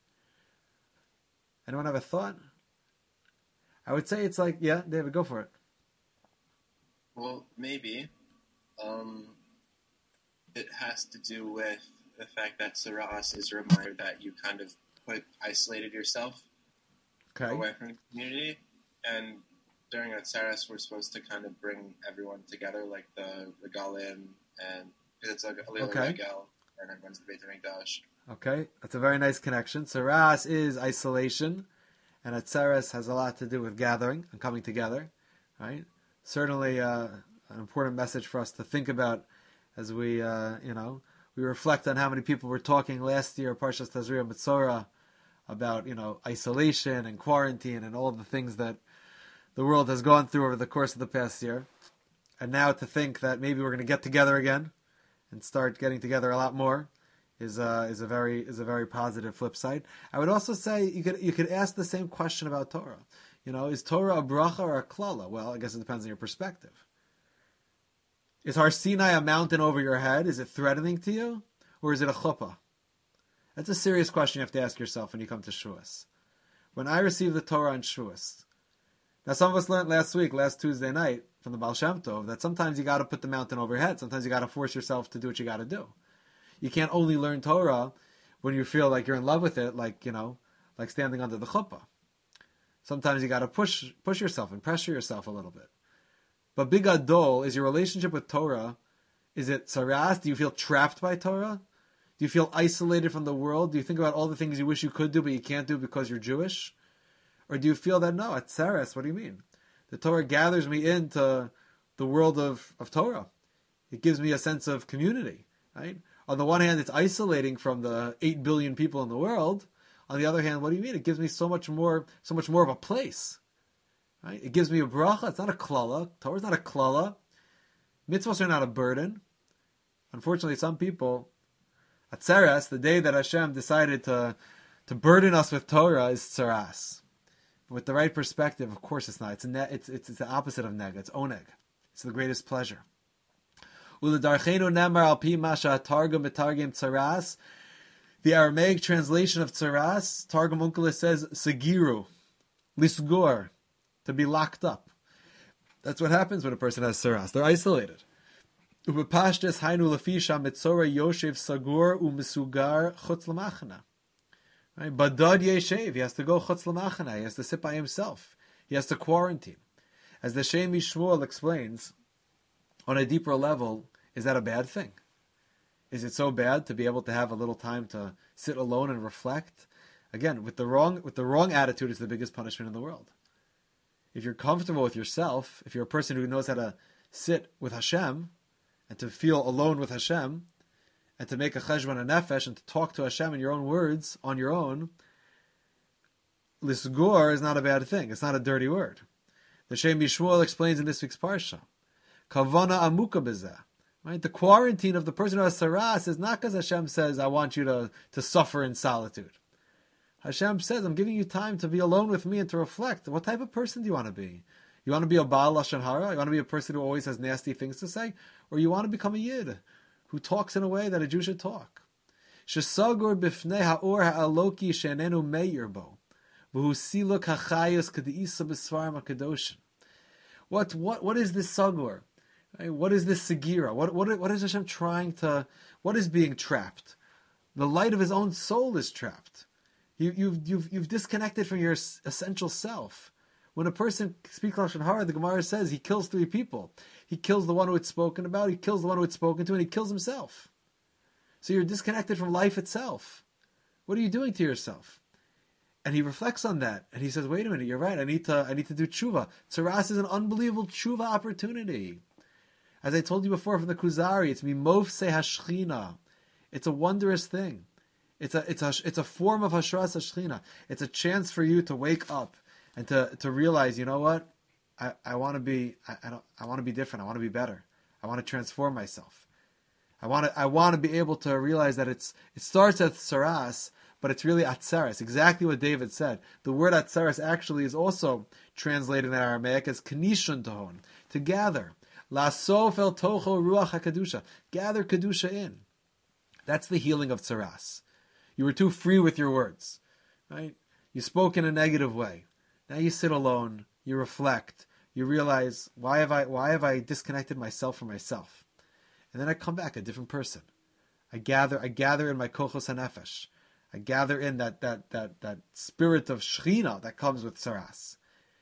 Anyone have a thought? I would say it's like, yeah, David, go for it. Well, maybe. Um, it has to do with the fact that tzaras is a reminder that you kind of put isolated yourself Okay. away from the community, and during Atzeres, we're supposed to kind of bring everyone together, like the Regalim, and it's like a little Okay. Regel, and everyone's the Beit HaMikdash. Okay, that's a very nice connection. Tsaras is isolation, and Atzeres has a lot to do with gathering and coming together, right? Certainly uh, an important message for us to think about as we, uh, you know, we reflect on how many people were talking last year, Parshas Tazria Metzora, about, you know, isolation and quarantine and all the things that the world has gone through over the course of the past year. And now to think that maybe we're going to get together again and start getting together a lot more is uh, is a very is a very positive flip side. I would also say you could you could ask the same question about Torah. You know, is Torah a bracha or a klala? Well, I guess it depends on your perspective. Is Har Sinai a mountain over your head? Is it threatening to you, or is it a chuppah? That's a serious question you have to ask yourself when you come to Shavuos. When I received the Torah on Shavuos, now some of us learned last week, last Tuesday night, from the Baal Shem Tov, that sometimes you got to put the mountain over your head. Sometimes you got to force yourself to do what you got to do. You can't only learn Torah when you feel like you're in love with it, like, you know, like standing under the chuppah. Sometimes you got to push push yourself and pressure yourself a little bit. But Big Adol, is your relationship with Torah, is it saras? Do you feel trapped by Torah? Do you feel isolated from the world? Do you think about all the things you wish you could do but you can't do because you're Jewish? Or do you feel that, no, at Tzeres, what do you mean? The Torah gathers me into the world of, of Torah. It gives me a sense of community, right? On the one hand, it's isolating from the eight billion people in the world. On the other hand, what do you mean? It gives me so much more, so much more of a place, right? It gives me a bracha. It's not a klala. Torah's not a klala. Mitzvahs are not a burden. Unfortunately, some people, at Tzeres, the day that Hashem decided to, to burden us with Torah is Tzeras. With the right perspective, of course it's not. It's a ne- it's, it's it's the opposite of neg. It's oneg. It's the greatest pleasure. Uledarchenu nemar al pi masha targum betargim tzaras. The Aramaic translation of tzaras, Targum Onkelos says segiru, lisgor, to be locked up. That's what happens when a person has tzaras. They're isolated. Ubepashtes hainu lafisha mitzora yoshev sagur umesugar chutz lamachana. Right? Badad yeshev, he has to go chutz lamachana. He has to sit by himself. He has to quarantine. As the Shem Yishmuel explains, on a deeper level, is that a bad thing? Is it so bad to be able to have a little time to sit alone and reflect? Again, with the wrong with the wrong attitude is the biggest punishment in the world. If you're comfortable with yourself, if you're a person who knows how to sit with Hashem and to feel alone with Hashem and to make a cheshbon and nefesh and to talk to Hashem in your own words on your own, lisgor is not a bad thing. It's not a dirty word. The Shem Yishmuel explains in this week's parsha, kavana amuka bezeh. Right? The quarantine of the person who has saras is not because Hashem says, I want you to, to suffer in solitude. Hashem says, I'm giving you time to be alone with me and to reflect. What type of person do you want to be? You want to be a Baal Lashon Hara? You want to be a person who always has nasty things to say? Or you want to become a Yid who talks in a way that a Jew should talk? Shesagur bifnei ha'or ha'aloki she'enenu meir bo. V'hu siluk ha'chayos k'de'isa b'svarim ha'kadoshim. What, what, what is this sagur? What is this Segira? What, what, what is Hashem trying to... What is being trapped? The light of his own soul is trapped. You, you've, you've, you've disconnected from your essential self. When a person speaks Lashon Hara, the Gemara says he kills three people. He kills the one who it's spoken about, he kills the one who it's spoken to, and he kills himself. So you're disconnected from life itself. What are you doing to yourself? And he reflects on that, and he says, wait a minute, you're right, I need to, I need to do tshuva. Tzaras is an unbelievable tshuva opportunity. As I told you before from the Kuzari, it's mimofse hashchina. It's a wondrous thing. It's a it's a it's a form of hashras hashchina. It's a chance for you to wake up and to, to realize, you know what, I, I want to be I, I don't I want to be different. I want to be better. I want to transform myself. I want to I want to be able to realize that it's it starts at saras, but it's really atzeres. Exactly what David said. The word atzeres actually is also translated in Aramaic as kanishon tohon, to gather. Lasof el tocho ruach hakadusha. Gather kedusha in. That's the healing of tzaras. You were too free with your words, right? You spoke in a negative way. Now you sit alone. You reflect. You realize, why have I why have I disconnected myself from myself? And then I come back a different person. I gather I gather in my kochos hanefesh. I gather in that that that that spirit of shechina that comes with tzaras.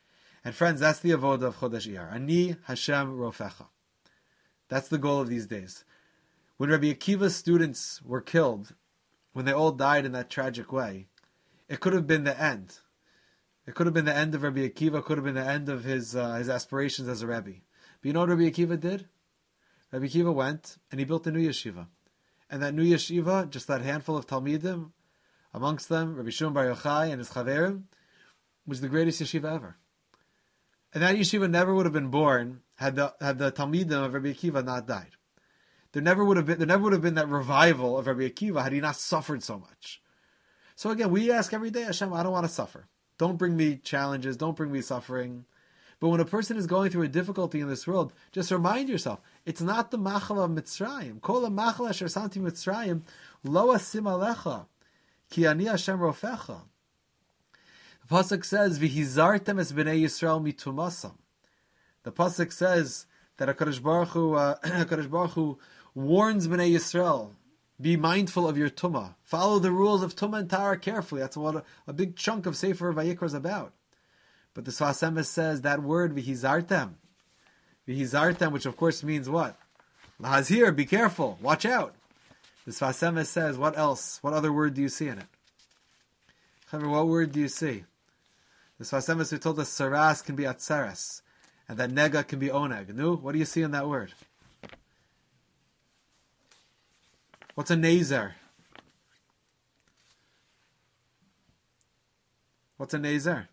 And friends, that's the avoda of Chodesh Iyar. Ani Hashem Rofecha. That's the goal of these days. When Rabbi Akiva's students were killed, when they all died in that tragic way, it could have been the end. It could have been the end of Rabbi Akiva. It could have been the end of his uh, his aspirations as a Rebbe. But you know what Rabbi Akiva did? Rabbi Akiva went and he built a new yeshiva. And that new yeshiva, just that handful of Talmidim, amongst them, Rabbi Shimon Bar Yochai and his Chaverim, was the greatest yeshiva ever. And that yeshiva never would have been born had the had the Talmidim of Rabbi Akiva not died. There never would have been there never would have been that revival of Rabbi Akiva had he not suffered so much. So again, we ask every day, Hashem, I don't want to suffer. Don't bring me challenges. Don't bring me suffering. But when a person is going through a difficulty in this world, just remind yourself, it's not the machala of Mitzrayim. Kol machala asher samti Mitzrayim lo asim alecha ki ani Hashem rofecha. The pasuk says, "V'hizartem es bnei Yisrael mitumasam." The pasuk says that HaKadosh Baruch Hu, uh, HaKadosh Baruch Hu warns bnei Yisrael, be mindful of your tumah. Follow the rules of tumah and tara carefully. That's what a, a big chunk of Sefer Vayikra is about. But the Sfas Emes says that word v'hizartem, v'hizartem, which of course means what? Lahazir, be careful, watch out. The Sfas Emes says, what else? What other word do you see in it? What word do you see? The Sfas Emes who told us saras can be atzeres, and that nega can be oneg. No, what do you see in that word? What's a nazer? What's a nazer?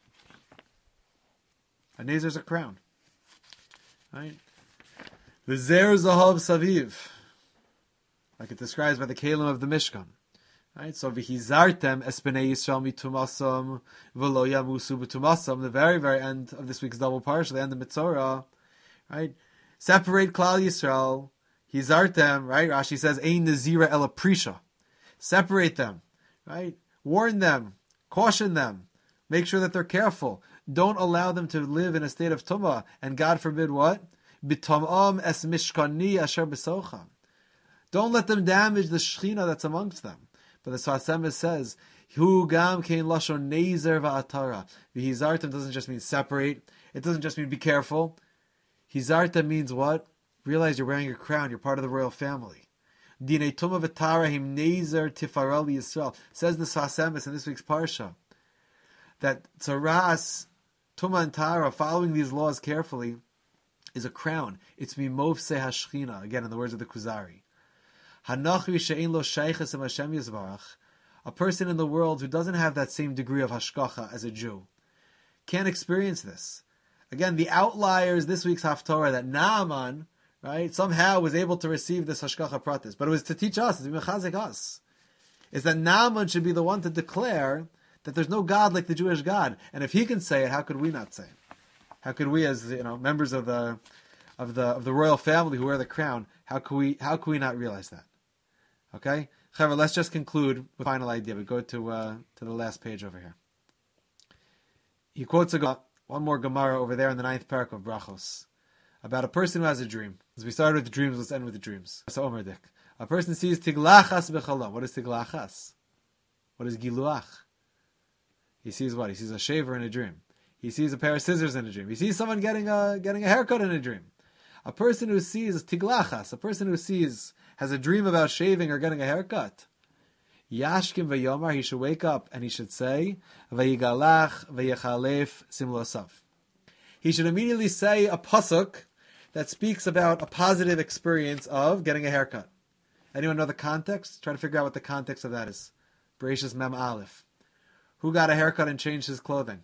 A nazer is a crown, right? V'zer zahav saviv, like it describes by the kalim of the Mishkan, right? So v'hizartem es bnei Yisrael mitumasam v'lo yamusu b'tumasam. The very very end of this week's double parsha, the end of Mitzorah, right? Separate Klal Yisrael. Hizartem, right? Rashi says, Ein Nazira ela prisha. Separate them, right? Warn them, caution them, make sure that they're careful. Don't allow them to live in a state of tumah, and God forbid what? B'tamam es mishkani asher b'socham. Don't let them damage the shechina that's amongst them. But the Sfas Emes says, Hu gam kein lashon nezer va'atara. Hizartem doesn't just mean separate. It doesn't just mean be careful. Hizartem means what? Realize you're wearing a crown. You're part of the royal family. Dinei tumah v'tara him nezer tifara Yisrael. Says the Sfas Emes in this week's parsha that tzaras, tumah and tara, following these laws carefully, is a crown. It's mimovse hashchina. Again, in the words of the Kuzari, Hanachri she'ein lo sheiches im Hashem Yisbarach. A person in the world who doesn't have that same degree of hashkacha as a Jew can't experience this. Again, the outliers this week's haftorah that Naaman, right, somehow was able to receive this hashkacha pratis, but it was to teach us, to mechazik us, is that Naaman should be the one to declare that there's no God like the Jewish God, and if he can say it, how could we not say it? How could we, as you know, members of the of the of the royal family who wear the crown, how could we how could we not realize that? Okay, Chaver, let's just conclude with the final idea. We go to uh, to the last page over here. He quotes a, one more Gemara over there in the ninth parak of Brachos about a person who has a dream. As we started with the dreams, let's end with the dreams. So Omer Dik. A person sees tiglachas b'chalom. What is tiglachas? What is giluach? He sees what? He sees a shaver in a dream. He sees a pair of scissors in a dream. He sees someone getting a getting a haircut in a dream. A person who sees tiglachas, a person who sees has a dream about shaving or getting a haircut. Yashkim v'yomar, he should wake up and he should say, Vayigalach v'yechalef simlosav. He should immediately say a pasuk that speaks about a positive experience of getting a haircut. Anyone know the context? Try to figure out what the context of that is. Bereshis Mem Aleph. Who got a haircut and changed his clothing?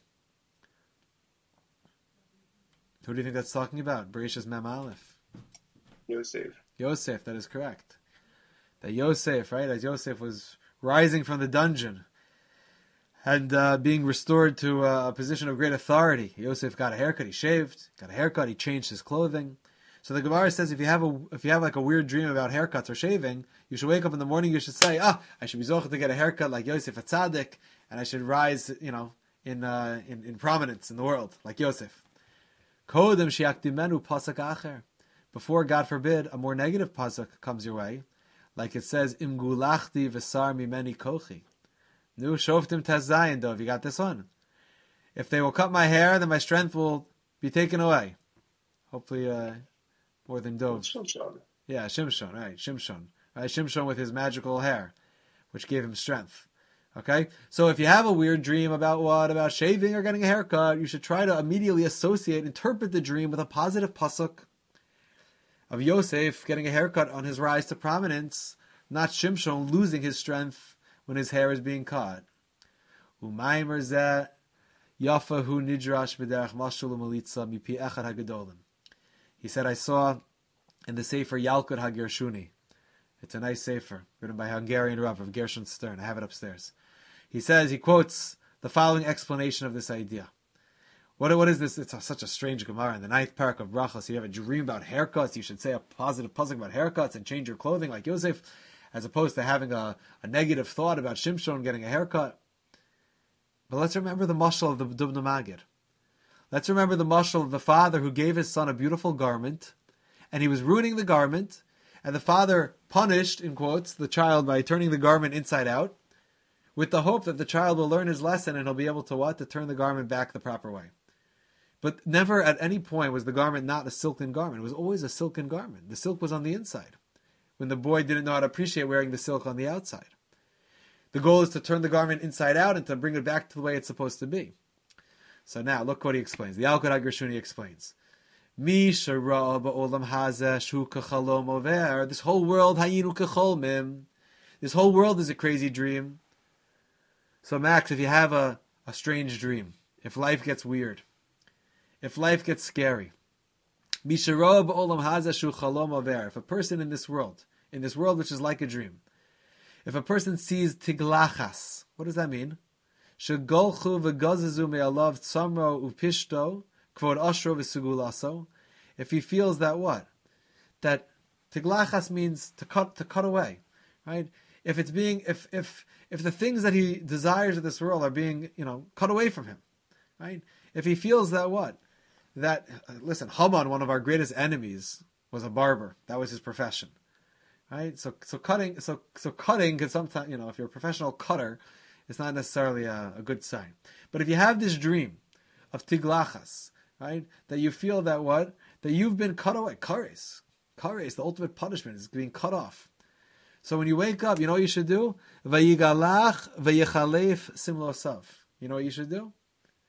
Who do you think that's talking about? Bereshis Mem Aleph. Yosef. Yosef, that is correct. That Yosef, right, as Yosef was rising from the dungeon and uh, being restored to uh, a position of great authority, Yosef got a haircut, he shaved, got a haircut, he changed his clothing. So the Gemara says if you have a if you have like a weird dream about haircuts or shaving, you should wake up in the morning, you should say, ah, I should be zocheh to get a haircut like Yosef at Tzaddik, and I should rise, you know, in uh, in, in prominence in the world, like Yosef. Kodem shiakdimenu pasuk acher. Before, God forbid, a more negative pasuk comes your way, like it says, Im gulachti v'sar mimeni kochi. Nu shoftim tazayin dov. You got this one. if they will cut my hair, then my strength will be taken away. Hopefully, uh, more than Dov. Shimshon. Yeah, Shimshon, right, Shimshon. Right, Shimshon with his magical hair, which gave him strength. Okay? So if you have a weird dream about what? About shaving or getting a haircut, you should try to immediately associate, interpret the dream with a positive pasuk of Yosef getting a haircut on his rise to prominence, not Shimshon losing his strength when his hair is being cut. Umaymer zeh yafahu nidrash b'derech mashul u'malitza mipi echad hagadolim. He said, I saw in the Sefer Yalkut HaGershuni. It's a nice Sefer, written by Hungarian Rav of Gershon Stern. I have it upstairs. He says, he quotes the following explanation of this idea. What, what is this? It's a, such a strange Gemara. In the ninth parak of Brachos, you have a dream about haircuts. You should say a positive pasuk about haircuts and change your clothing like Yosef, as opposed to having a, a negative thought about Shimshon getting a haircut. But let's remember the mashal of the Dubno Magid. Let's remember the mashal of the father who gave his son a beautiful garment, and he was ruining the garment, and the father punished, in quotes, the child by turning the garment inside out, with the hope that the child will learn his lesson and he'll be able to what? To turn the garment back the proper way. But never at any point was the garment not a silken garment. It was always a silken garment. The silk was on the inside, when the boy didn't know how to appreciate wearing the silk on the outside. The goal is to turn the garment inside out and to bring it back to the way it's supposed to be. So now, look what he explains. The Yalkut HaGershuni explains. Mi shara ba'olam hazeh shu kachalom over. This whole world, hayinu kacholmim. This whole world is a crazy dream. So Max, if you have a, a strange dream, if life gets weird, if life gets scary, mi shara ba'olam hazeh shu kachalom over. If a person in this world, in this world which is like a dream, if a person sees tiglachas, what does that mean? Shegolchu v'gazazu me'alav tzamro upishto kvod ashro v'sugulaso. If he feels that what? That tiglachas means to cut to cut away, right? If it's being if if if the things that he desires of this world are being, you know, cut away from him, right? If he feels that what? That listen, Haman, one of our greatest enemies, was a barber. That was his profession. Right? So so cutting so so cutting can sometimes, you know, if you're a professional cutter, it's not necessarily a, a good sign. But if you have this dream of tiglachas, right, that you feel that what? That you've been cut away. Kares. Kares, the ultimate punishment, is being cut off. So when you wake up, you know what you should do? Vayigalach vayichalef simlosav. You know what you should do?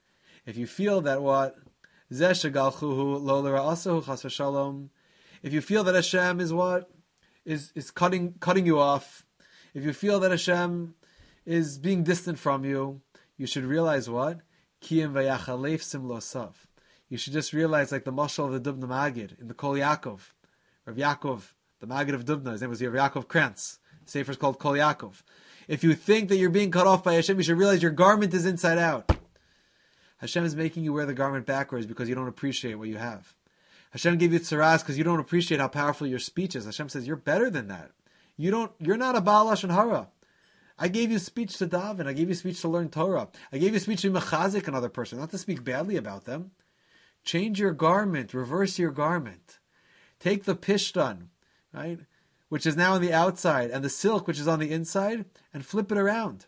If you feel that what? Zeh shegalchuhu lo l'ra'asahu chas v'shalom. If you feel that Hashem is what? Is is cutting cutting you off. If you feel that Hashem is being distant from you, you should realize what? Kiyim vayachalef simlosav. You should just realize, like the mashal of the Dubno Magid in the Kol Yaakov, Rav Yaakov, the Magid of Dubno. His name was Rav Yaakov Krantz. The sefer is called Kol Yaakov. If you think that you're being cut off by Hashem, you should realize your garment is inside out. Hashem is making you wear the garment backwards because you don't appreciate what you have. Hashem gave you tzaras because you don't appreciate how powerful your speech is. Hashem says, you're better than that. You don't, you're not a Baal Lashon Hara. I gave you speech to daven. I gave you speech to learn Torah. I gave you speech to be mechazik another person, not to speak badly about them. Change your garment. Reverse your garment. Take the pishtan, right, which is now on the outside, and the silk, which is on the inside, and flip it around.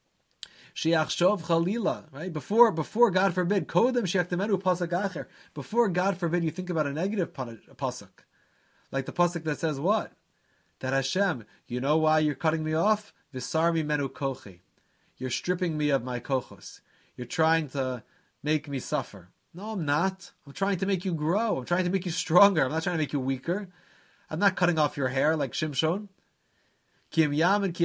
Shiachshov chalila, right? Before, before God forbid, kodem shiachtemenu pasuk acher. Before God forbid, you think about a negative pasuk, like the pasuk that says what? That Hashem, you know why you're cutting me off? Visarmi menu kochi. You're stripping me of my kochos. You're trying to make me suffer. No, I'm not. I'm trying to make you grow. I'm trying to make you stronger. I'm not trying to make you weaker. I'm not cutting off your hair like Shimshon. If we would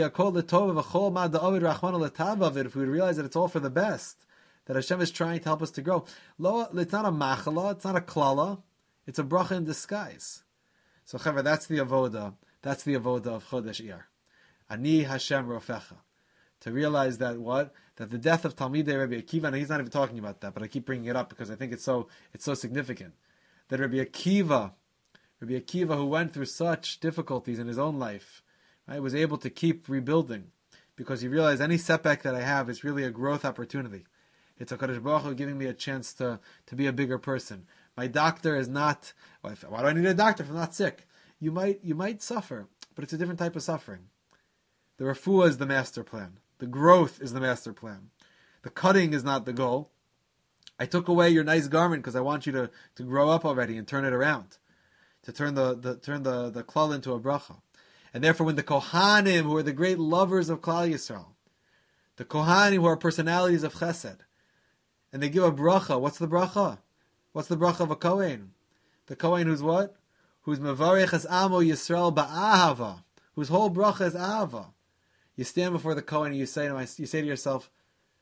realize that it's all for the best, that Hashem is trying to help us to grow. It's not a machala, it's not a klala, it's a bracha in disguise. So, Chaver, that's the avoda. That's the avoda of Chodesh Iyar. Ani Hashem Rofecha. To realize that what? That the death of Talmidei Rabbi Akiva, and he's not even talking about that, but I keep bringing it up because I think it's so it's so significant. That Rabbi Akiva, Rabbi Akiva, who went through such difficulties in his own life, I was able to keep rebuilding because he realized any setback that I have is really a growth opportunity. It's a Kadosh Baruch Hu giving me a chance to, to be a bigger person. My doctor is not, why do I need a doctor if I'm not sick? You might you might suffer, but it's a different type of suffering. The refuah is the master plan. The growth is the master plan. The cutting is not the goal. I took away your nice garment because I want you to, to grow up already and turn it around, to turn the, the turn the, the klal into a bracha. And therefore, when the Kohanim, who are the great lovers of Klal Yisrael, the Kohanim who are personalities of Chesed, and they give a bracha, what's the bracha? What's the bracha of a Kohen? The Kohen who's what? Who's mevarech as amo Yisrael ba'ahava, whose whole bracha is ahava. You stand before the Kohen and you say to my, you say to yourself,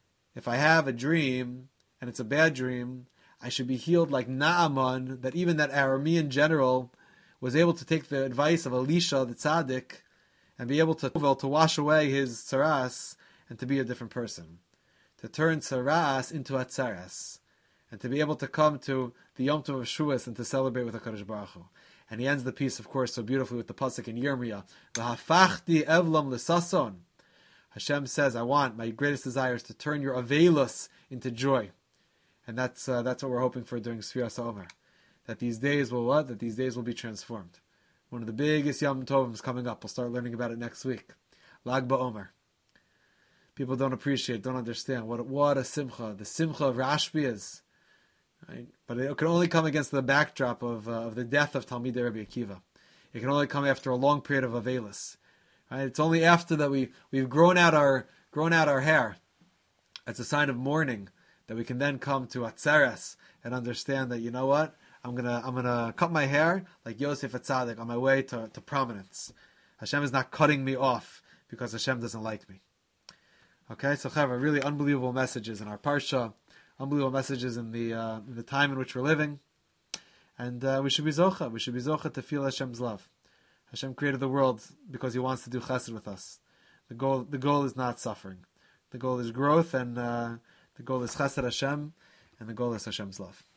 if I have a dream and it's a bad dream, I should be healed like Naaman, that even that Aramean general was able to take the advice of Elisha the tzaddik and be able to to wash away his tsaras and to be a different person, to turn tsaras into atzaras, and to be able to come to the Yom Tov of Shavuos and to celebrate with HaKadosh Baruch Hu. And he ends the piece, of course, so beautifully with the pasuk in Yirmiyah, "V'hafachti evlam l'sason." Hashem says, "I want, my greatest desire is to turn your avelus into joy," and that's uh, that's what we're hoping for during Sfiras HaOmer. That these days will what? That these days will be transformed. One of the biggest Yom Tovim is coming up. We'll start learning about it next week. Lag BaOmer. People don't appreciate, don't understand what what a simcha. The simcha of Rashbi is. Right? But it can only come against the backdrop of uh, of the death of Talmidei Rabbi Akiva. It can only come after a long period of Avelis. Right? It's only after that we we've grown out our grown out our hair. It's a sign of mourning that we can then come to Atzeres and understand that, you know what, I'm gonna I'm gonna cut my hair like Yosef Atzadik on my way to, to prominence. Hashem is not cutting me off because Hashem doesn't like me. Okay, so Chaver, really unbelievable messages in our parsha, unbelievable messages in the uh, in the time in which we're living, and uh, we should be zocha. We should be zocha to feel Hashem's love. Hashem created the world because He wants to do chesed with us. The goal the goal is not suffering. The goal is growth, and uh, the goal is chesed Hashem, and the goal is Hashem's love.